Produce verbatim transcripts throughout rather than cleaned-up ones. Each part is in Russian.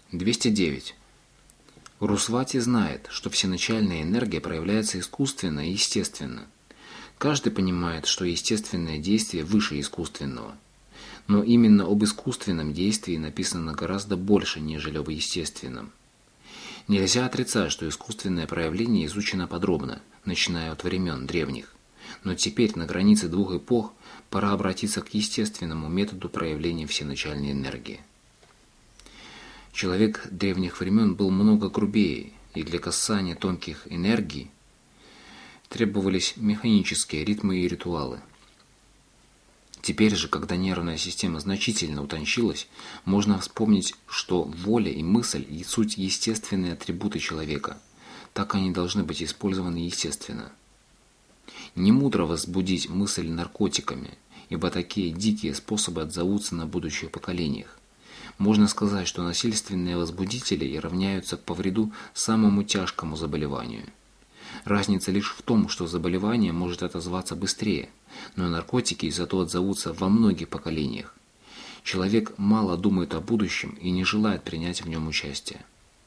двести девять. Русвати знает, что всеначальная энергия проявляется искусственно и естественно. Каждый понимает, что естественное действие выше искусственного. Но именно об искусственном действии написано гораздо больше, нежели об естественном. Нельзя отрицать, что искусственное проявление изучено подробно, начиная от времен древних. Но теперь, на границе двух эпох, пора обратиться к естественному методу проявления всеначальной энергии. Человек древних времен был много грубее, и для касания тонких энергий требовались механические ритмы и ритуалы. Теперь же, когда нервная система значительно утончилась, можно вспомнить, что воля и мысль – суть естественные атрибуты человека. Так они должны быть использованы естественно. Не мудро возбудить мысль наркотиками, ибо такие дикие способы отзовутся на будущих поколениях. Можно сказать, что насильственные возбудители равняются по вреду самому тяжкому заболеванию. Разница лишь в том, что заболевание может отозваться быстрее, но наркотики зато отзовутся во многих поколениях. Человек мало думает о будущем и не желает принять в нем участие.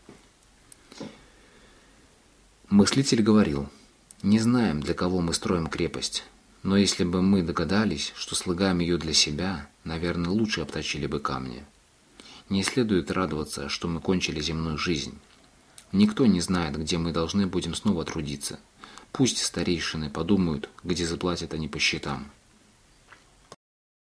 Мыслитель говорил: «Не знаем, для кого мы строим крепость, но если бы мы догадались, что слагаем ее для себя, наверное, лучше обточили бы камни. Не следует радоваться, что мы кончили земную жизнь. Никто не знает, где мы должны будем снова трудиться. Пусть старейшины подумают, где заплатят они по счетам».